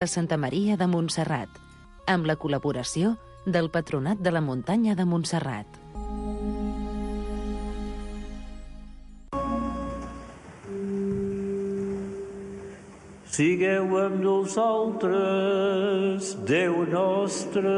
de Santa Maria de Montserrat, amb la col·laboració del Patronat de la Muntanya de Montserrat. Sigueu amb nosaltres, Déu nostre.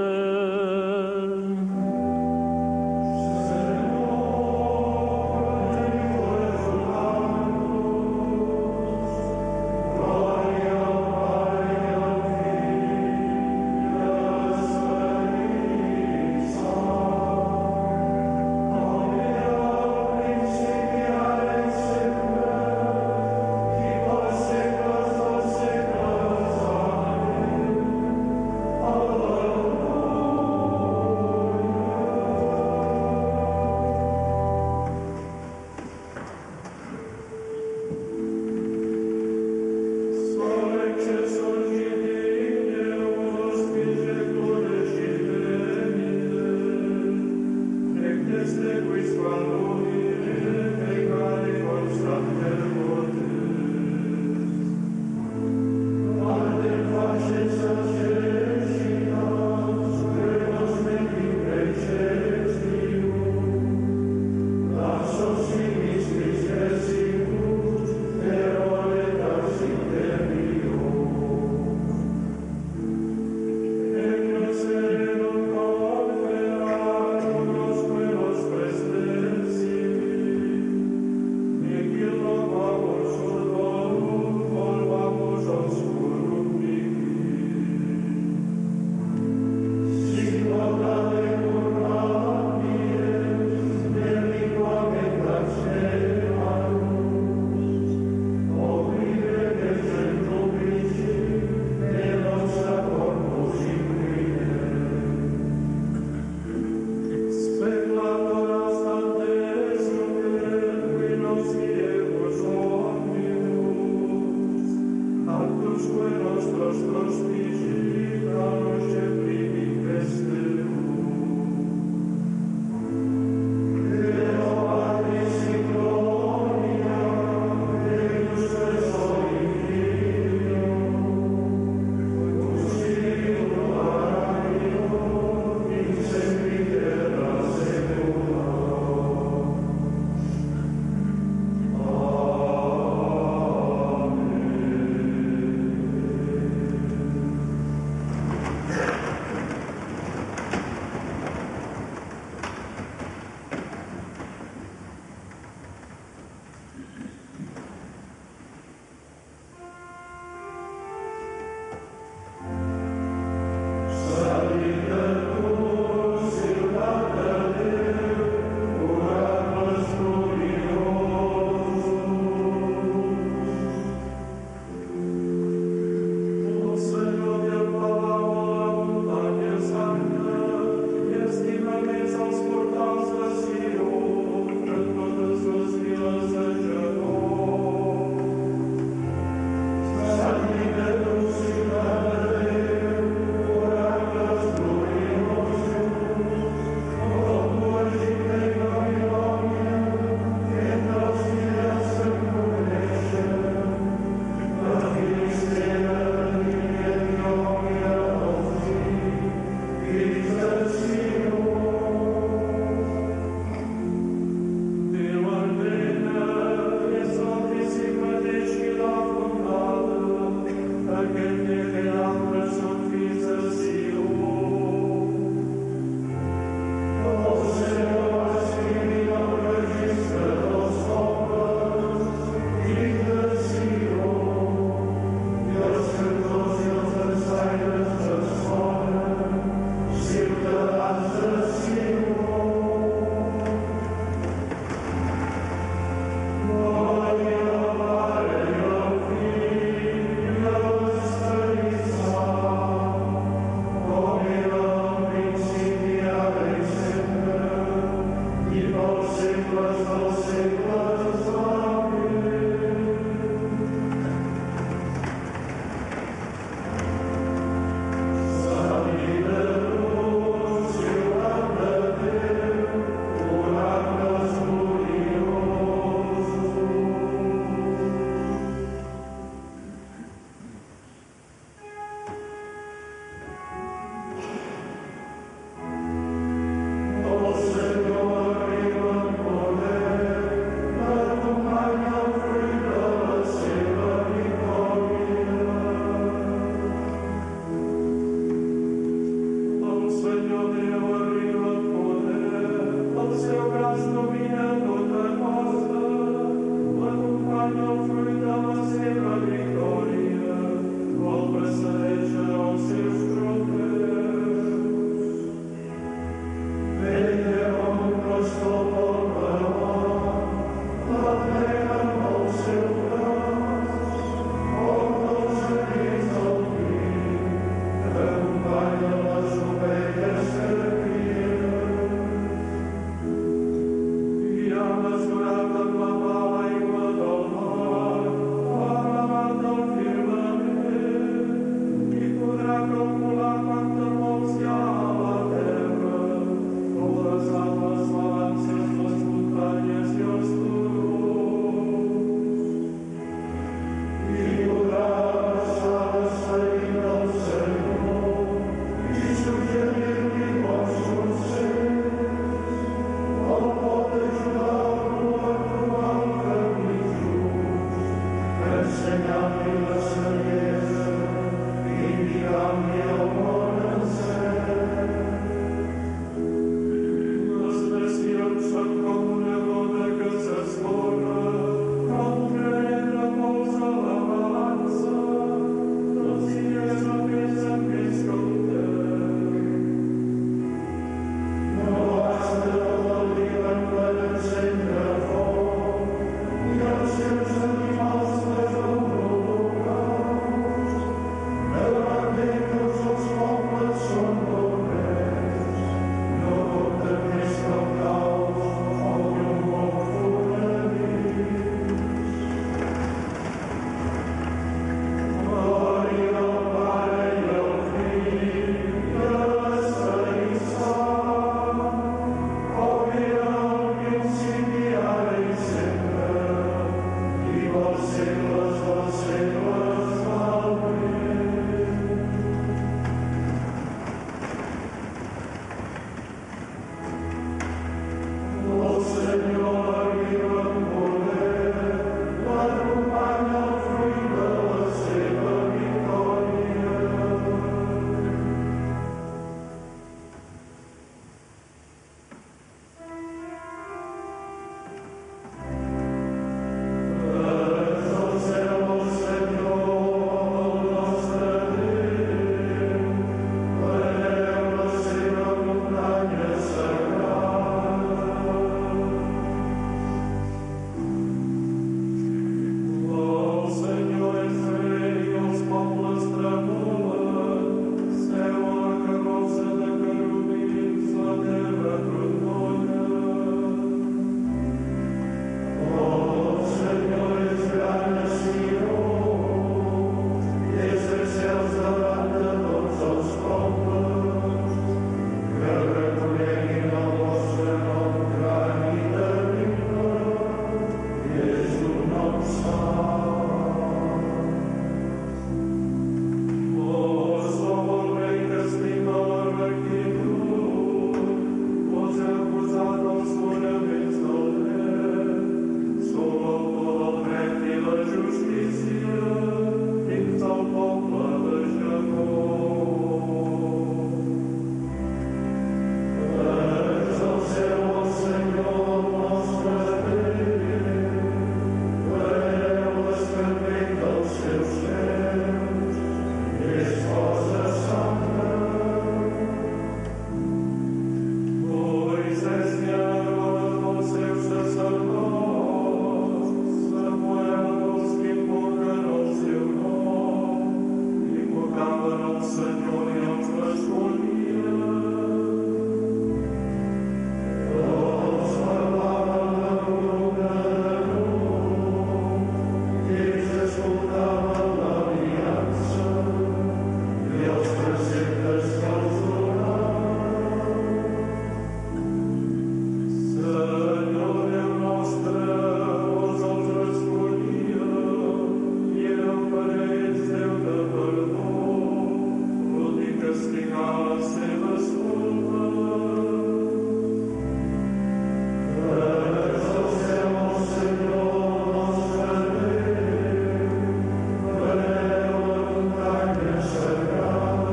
Sagrada,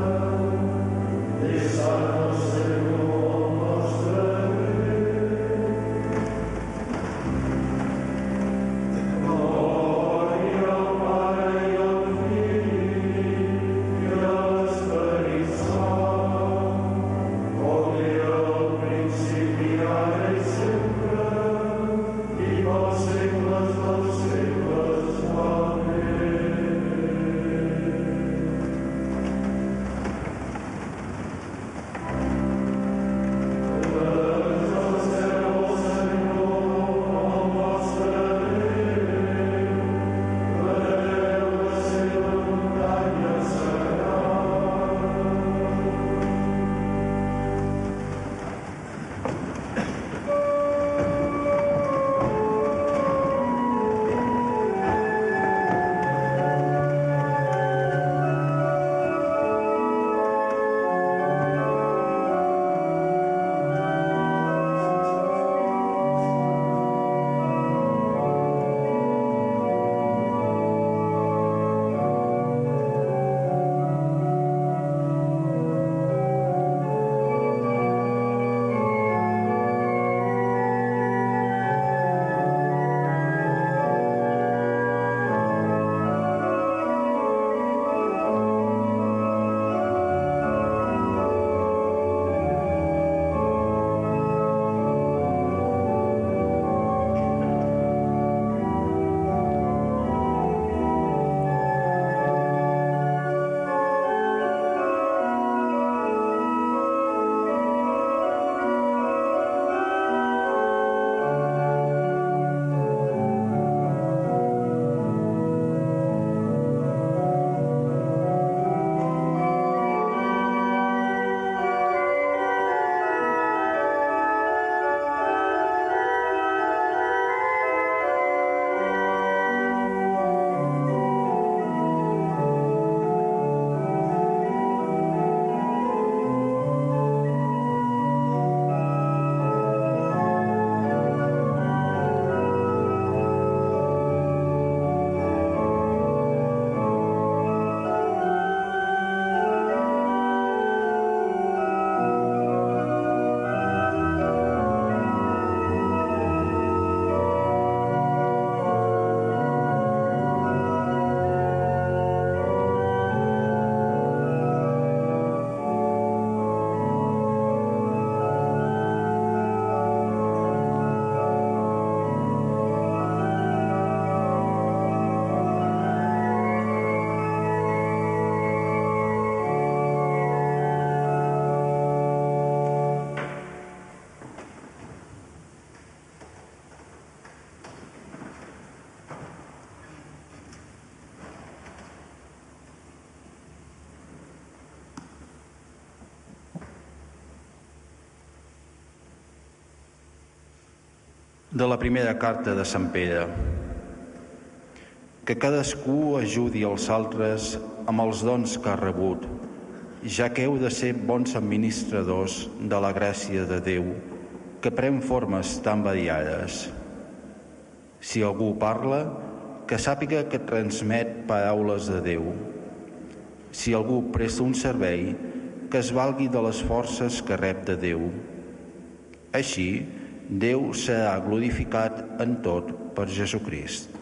De la primera carta de Sant Pere. Que cadascú ajudi els altres amb els dons que ha rebut, ja que heu de ser bons administradors de la gràcia de Déu, que pren formes tan variades. Si algú parla, que sàpiga que transmet paraules de Déu. Si algú presta un servei, que es valgui de les forces que rep de Déu. Així, Déu serà glorificat en tot per Jesucrist.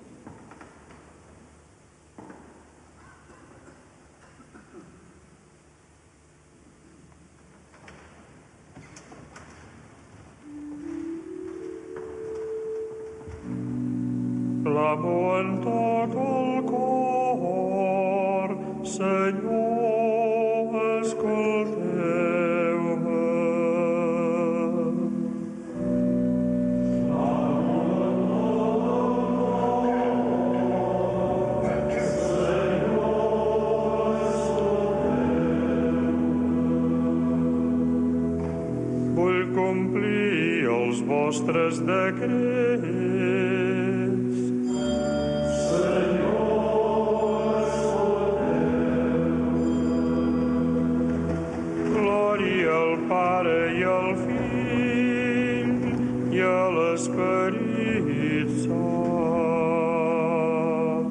Clamo en tot el cor, Senyor, escolteu-me. Vull complir els vostres decrets. Glòria al Pare i al Fill i a l'Esperit Sant.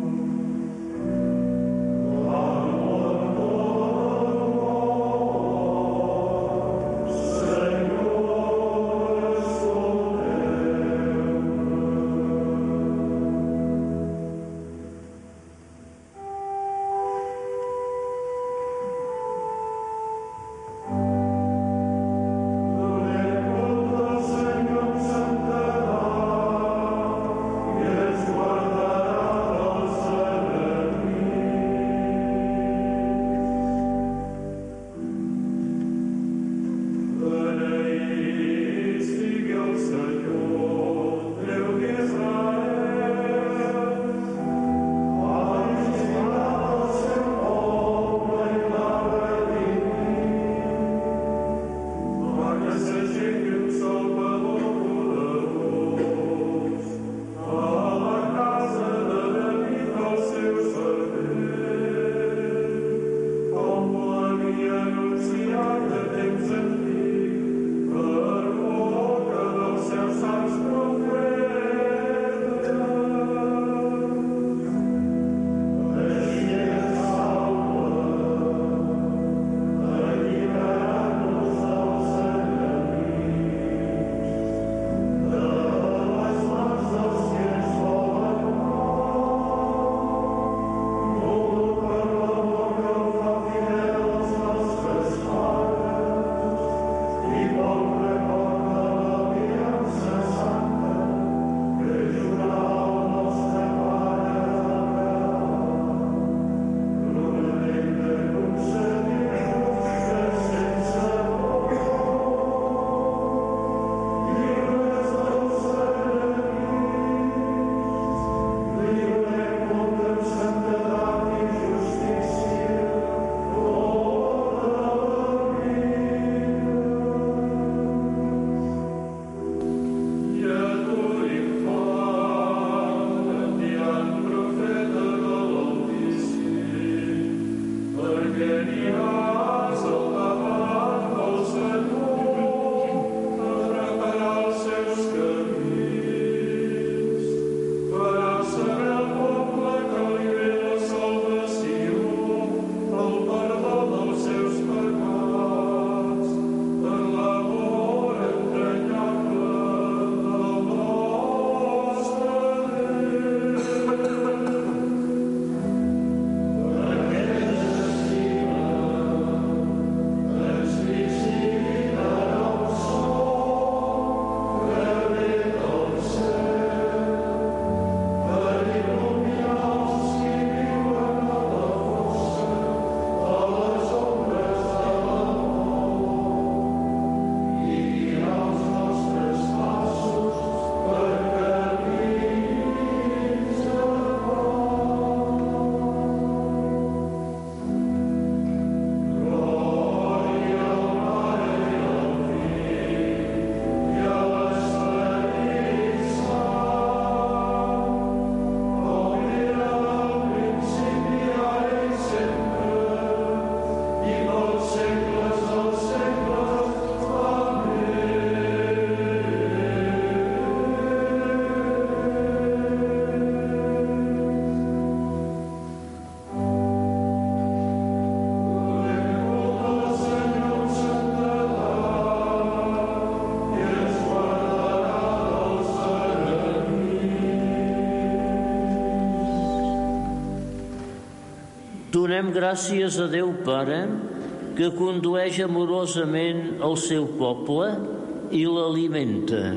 Donem gràcies a Déu Pare, que condueix amorosament el seu poble i l'alimenta.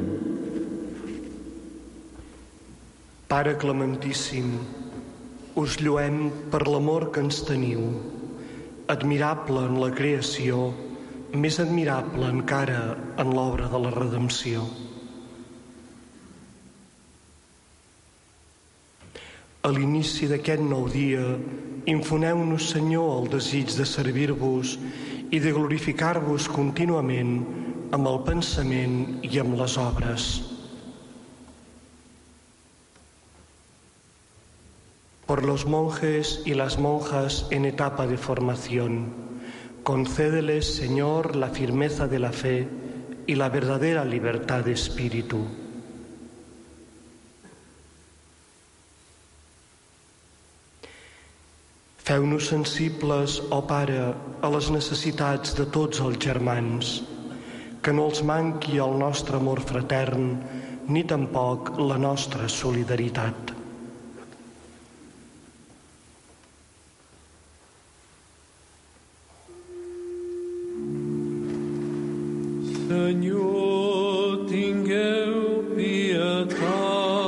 Pare clementíssim, us lloem per l'amor que ens teniu, admirable en la creació, més admirable encara en l'obra de la redempció. A l'inici d'aquest nou dia, infoneu-nos, Senyor, el desig de servir-vos i de glorificar-vos contínuament amb el pensament i amb les obres. Por los monjes y las monjas en etapa de formación, concédeles, Señor, la firmeza de la fe y la verdadera libertad de espíritu. Feu-nos sensibles, ó Pare, a les necessitats de tots els germans, que no els manqui el nostre amor fratern ni tampoc la nostra solidaritat. Senyor, tingueu pietat.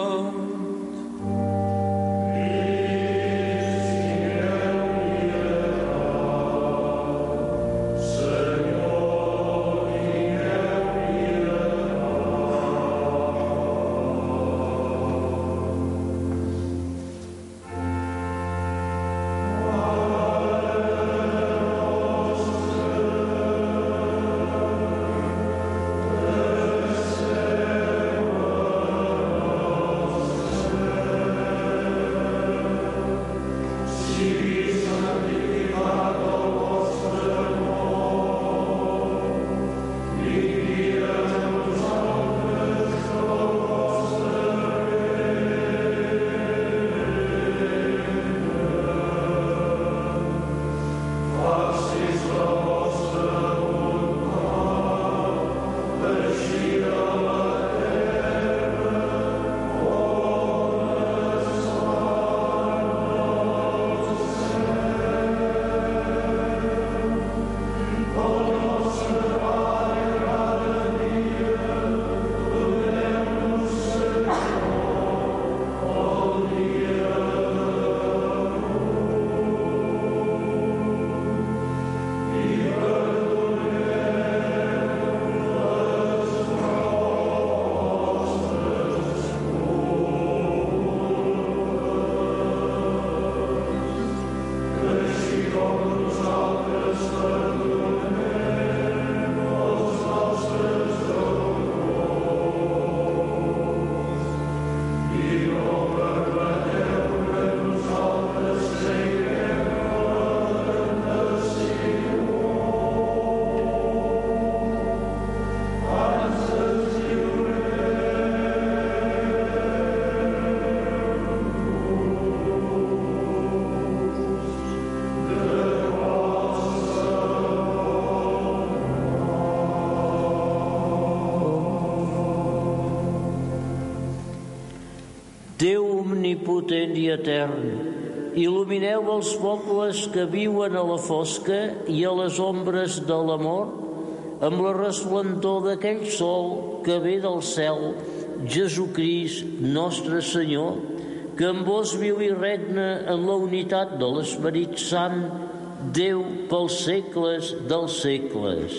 Déu omnipotent i etern, il·lumineu els pobles que viuen a la fosca i a les ombres de la mort amb la resplendor d'aquell sol que ve del cel, Jesucrist, nostre Senyor, que amb vos viu i regna en la unitat de l'Esperit Sant, Déu pels segles dels segles.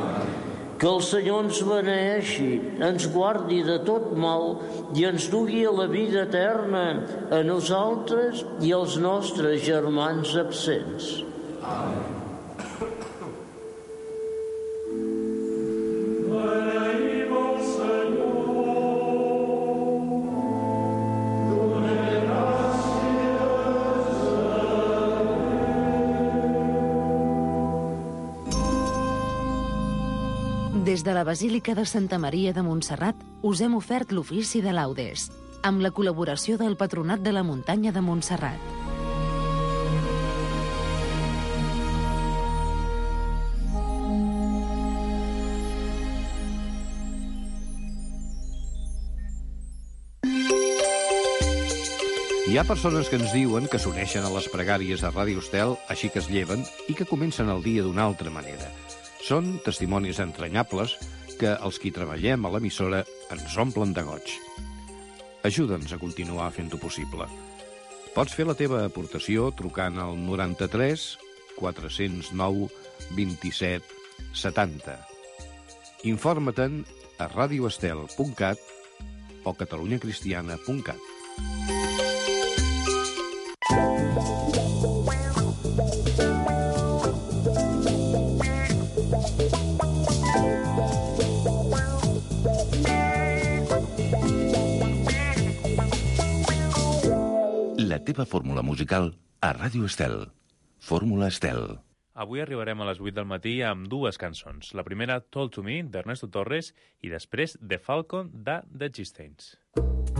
Que el Senyor ens beneeixi, ens guardi de tot mal i ens dugui a la vida eterna, a nosaltres i als nostres germans absents. Amén. Des de la Basílica de Santa Maria de Montserrat us hem ofert l'ofici de laudes, amb la col·laboració del Patronat de la Muntanya de Montserrat. Hi ha persones que ens diuen que s'uneixen a les pregàries de Ràdio Estel així que es lleven i que comencen el dia d'una altra manera. Són testimonis entranyables que els qui treballem a l'emissora ens omplen de goig. Ajuda'ns a continuar fent-ho possible. Pots fer la teva aportació trucant al 93 409 27 70. Informa-te'n a radioestel.cat o catalunyacristiana.cat. La teva fórmula musical a Ràdio Estel. Fórmula Estel. Avui arribarem a les 8 del matí amb dues cançons. La primera, Told to Me, d'Ernesto Torres, i després The Falcon, de The Gistains.